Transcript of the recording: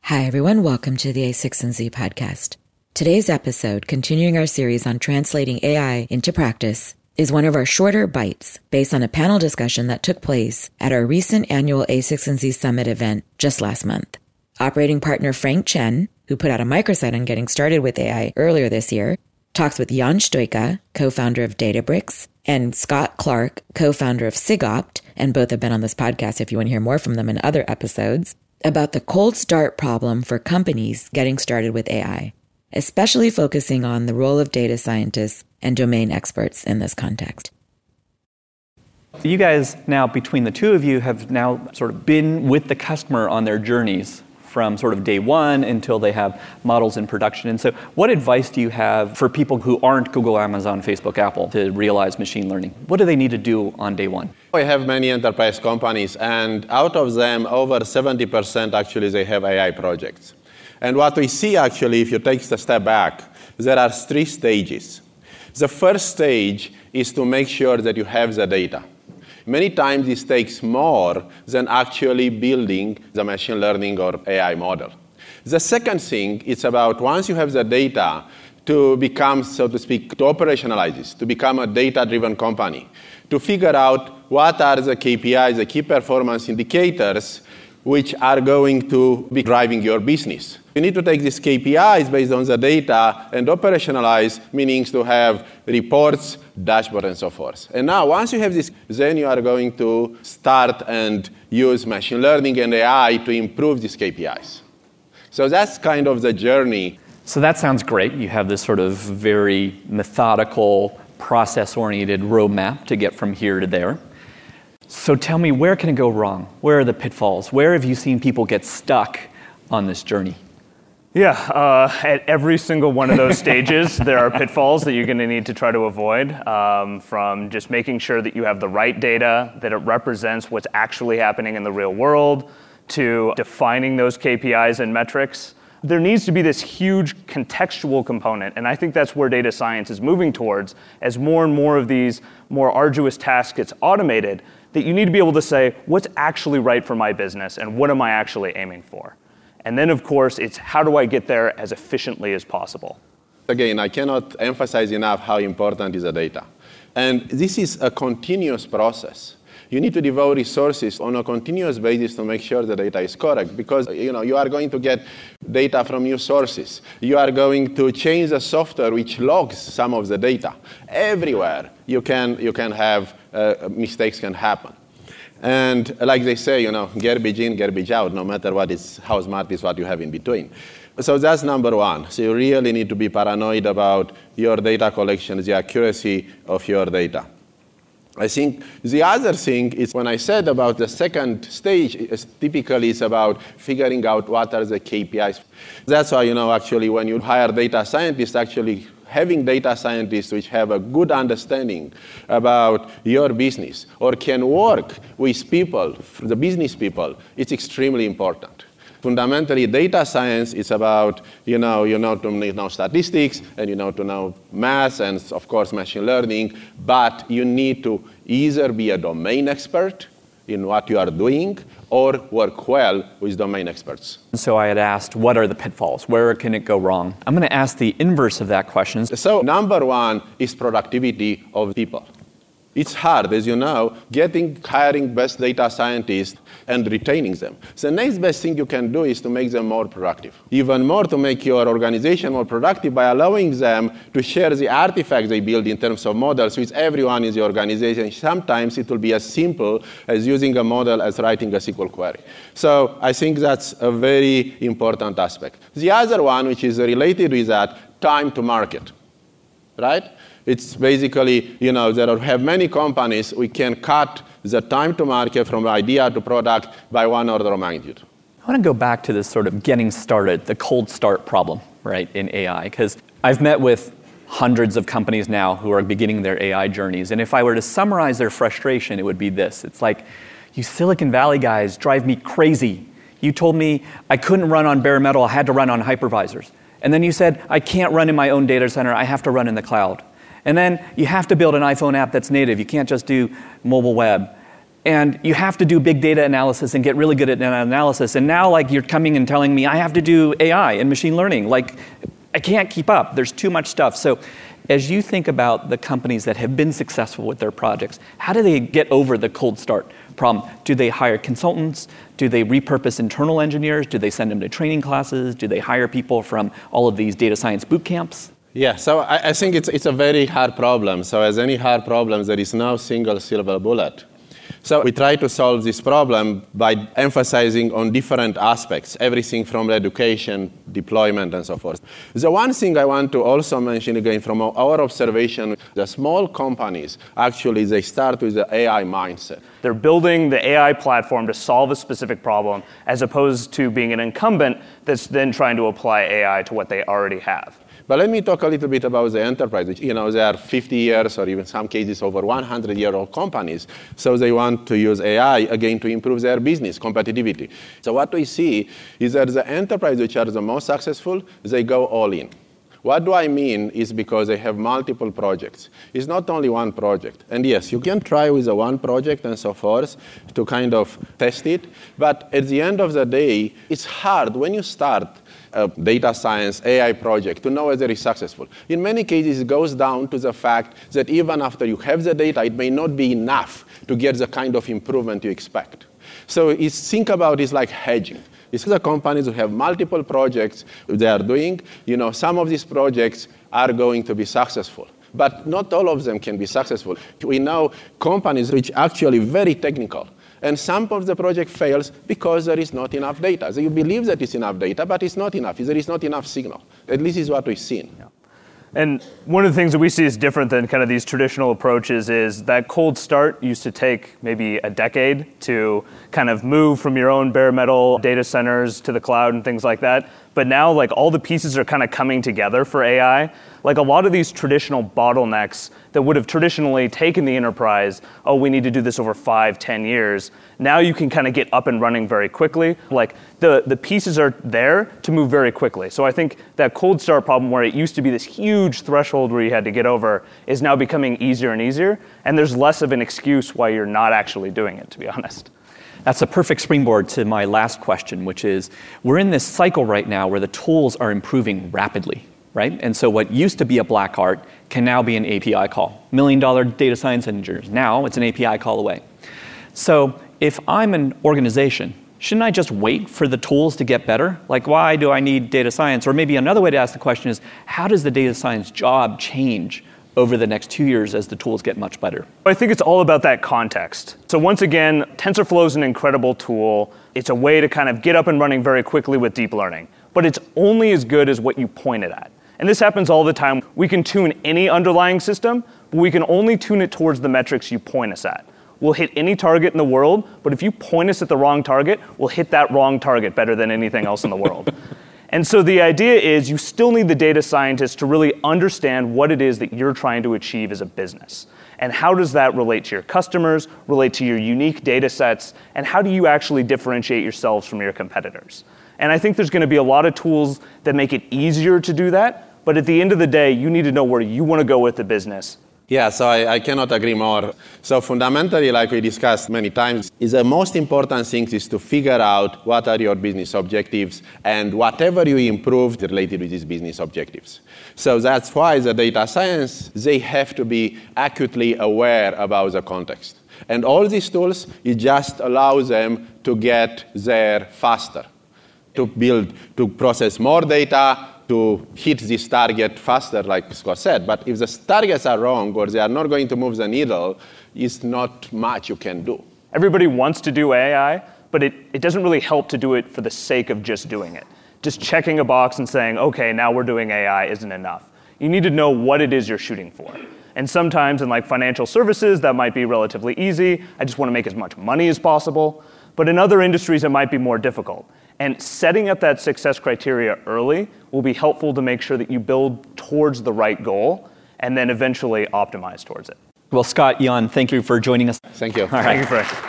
Hi, everyone. Welcome to the A6 and Z podcast. Today's episode, continuing our series on translating AI into practice, is one of our shorter bites based on a panel discussion that took place at our recent annual A6 and Z Summit event just last month. Operating partner Frank Chen, who put out a microsite on getting started with AI earlier this year, talks with Jan Stojka, co-founder of Databricks, and Scott Clark, co-founder of SigOpt, and both have been on this podcast if you want to hear more from them in other episodes, about the cold start problem for companies getting started with AI, especially focusing on the role of data scientists and domain experts in this context. You guys now, between the two of you, have now sort of been with the customer on their journeys from sort of day one until they have models in production. And so what advice do you have for people who aren't Google, Amazon, Facebook, Apple to realize machine learning? What do they need to do on day one? We have many enterprise companies, and out of them, over 70% actually they have AI projects. And what we see actually, if you take a step back, there are three stages. The first stage is to make sure that you have the data. Many times this takes more than actually building the machine learning or AI model. The second thing is about once you have the data to become, so to speak, to operationalize this, to become a data-driven company, to figure out what are the KPIs, the key performance indicators, which are going to be driving your business. You need to take these KPIs based on the data and operationalize, meaning to have reports, dashboard, and so forth. And now, once you have this, then you are going to start and use machine learning and AI to improve these KPIs. So that's kind of the journey. So that sounds great. You have this sort of very methodical, process-oriented roadmap to get from here to there. So tell me, where can it go wrong? Where are the pitfalls? Where have you seen people get stuck on this journey? Yeah, at every single one of those stages, there are pitfalls that you're going to need to try to avoid, from just making sure that you have the right data, that it represents what's actually happening in the real world, to defining those KPIs and metrics. There needs to be this huge contextual component, and I think that's where data science is moving towards. As more and more of these more arduous tasks gets automated, that you need to be able to say, what's actually right for my business, and what am I actually aiming for? And then, of course, it's how do I get there as efficiently as possible? Again, I cannot emphasize enough how important is the data. And this is a continuous process. You need to devote resources on a continuous basis to make sure the data is correct, because you are going to get data from new sources. You are going to change the software which logs some of the data. Everywhere you can have mistakes can happen. And like they say, garbage in, garbage out, no matter how smart is what you have in between. So that's number one. So you really need to be paranoid about your data collection, the accuracy of your data. I think the other thing is when I said about the second stage, typically it's about figuring out what are the KPIs. That's why, actually when you hire data scientists, actually having data scientists which have a good understanding about your business or can work with people, the business people, it's extremely important. Fundamentally, data science is about, to know statistics and to know math and, of course, machine learning, but you need to either be a domain expert in what you are doing or work well with domain experts. So I had asked, what are the pitfalls? Where can it go wrong? I'm going to ask the inverse of that question. So number one is productivity of people. It's hard, as you know, hiring best data scientists and retaining them. So the next best thing you can do is to make them more productive. Even more to make your organization more productive by allowing them to share the artifacts they build in terms of models with everyone in the organization. Sometimes it will be as simple as using a model as writing a SQL query. So I think that's a very important aspect. The other one, which is related with that, time to market, right? It's basically, there have many companies, we can cut the time to market from idea to product by one order of magnitude. I want to go back to this sort of getting started, the cold start problem, right, in AI, because I've met with hundreds of companies now who are beginning their AI journeys, and if I were to summarize their frustration, it would be this. It's like, you Silicon Valley guys drive me crazy. You told me I couldn't run on bare metal, I had to run on hypervisors. And then you said, I can't run in my own data center, I have to run in the cloud. And then you have to build an iPhone app that's native. You can't just do mobile web. And you have to do big data analysis and get really good at data analysis. And now, like, you're coming and telling me I have to do AI and machine learning. Like, I can't keep up. There's too much stuff. So as you think about the companies that have been successful with their projects, how do they get over the cold start problem? Do they hire consultants? Do they repurpose internal engineers? Do they send them to training classes? Do they hire people from all of these data science boot camps? Yeah, so I think it's a very hard problem. So as any hard problem, there is no single silver bullet. So we try to solve this problem by emphasizing on different aspects, everything from education, deployment, and so forth. The one thing I want to also mention again from our observation, the small companies, actually, they start with the AI mindset. They're building the AI platform to solve a specific problem as opposed to being an incumbent that's then trying to apply AI to what they already have. But let me talk a little bit about the enterprise. They are 50 years or even some cases over 100-year-old companies. So they want to use AI, again, to improve their business competitivity. So what we see is that the enterprise which are the most successful, they go all in. What do I mean is because they have multiple projects. It's not only one project. And yes, you can try with one project and so forth to kind of test it. But at the end of the day, it's hard when you start a data science AI project to know whether it's successful. In many cases, it goes down to the fact that even after you have the data, it may not be enough to get the kind of improvement you expect. So think about it like hedging. It's the companies who have multiple projects they are doing. Some of these projects are going to be successful, but not all of them can be successful. We know companies which are actually very technical. And some of the project fails because there is not enough data. So you believe that it's enough data, but it's not enough. There is not enough signal. At least is what we've seen. Yeah. And one of the things that we see is different than kind of these traditional approaches is that cold start used to take maybe a decade to kind of move from your own bare metal data centers to the cloud and things like that. But now, like, all the pieces are kind of coming together for AI. Like, a lot of these traditional bottlenecks that would have traditionally taken the enterprise, we need to do this over 5-10 years. Now you can kind of get up and running very quickly. Like, the pieces are there to move very quickly. So I think that cold start problem where it used to be this huge threshold where you had to get over is now becoming easier and easier. And there's less of an excuse why you're not actually doing it, to be honest. That's a perfect springboard to my last question, which is, we're in this cycle right now where the tools are improving rapidly, right? And so what used to be a black art can now be an API call. $1 million data science engineers, now it's an API call away. So if I'm an organization, shouldn't I just wait for the tools to get better? Like, why do I need data science? Or maybe another way to ask the question is, how does the data science job change over the next 2 years as the tools get much better? I think it's all about that context. So once again, TensorFlow is an incredible tool. It's a way to kind of get up and running very quickly with deep learning. But it's only as good as what you point it at. And this happens all the time. We can tune any underlying system, but we can only tune it towards the metrics you point us at. We'll hit any target in the world, but if you point us at the wrong target, we'll hit that wrong target better than anything else in the world. And so the idea is you still need the data scientist to really understand what it is that you're trying to achieve as a business. And how does that relate to your customers, relate to your unique data sets, and how do you actually differentiate yourselves from your competitors? And I think there's going to be a lot of tools that make it easier to do that, but at the end of the day, you need to know where you want to go with the business. Yeah, so I cannot agree more. So fundamentally, like we discussed many times, is the most important thing is to figure out what are your business objectives and whatever you improve related with these business objectives. So that's why the data science, they have to be acutely aware about the context. And all these tools, it just allows them to get there faster, to process more data, to hit this target faster, like Scott said. But if the targets are wrong or they are not going to move the needle, it's not much you can do. Everybody wants to do AI, but it doesn't really help to do it for the sake of just doing it. Just checking a box and saying, okay, now we're doing AI isn't enough. You need to know what it is you're shooting for. And sometimes in like financial services, that might be relatively easy. I just want to make as much money as possible. But in other industries, it might be more difficult. And setting up that success criteria early will be helpful to make sure that you build towards the right goal and then eventually optimize towards it. Well, Scott, Jan, thank you for joining us. Thank you. All right. Thank you, Frank.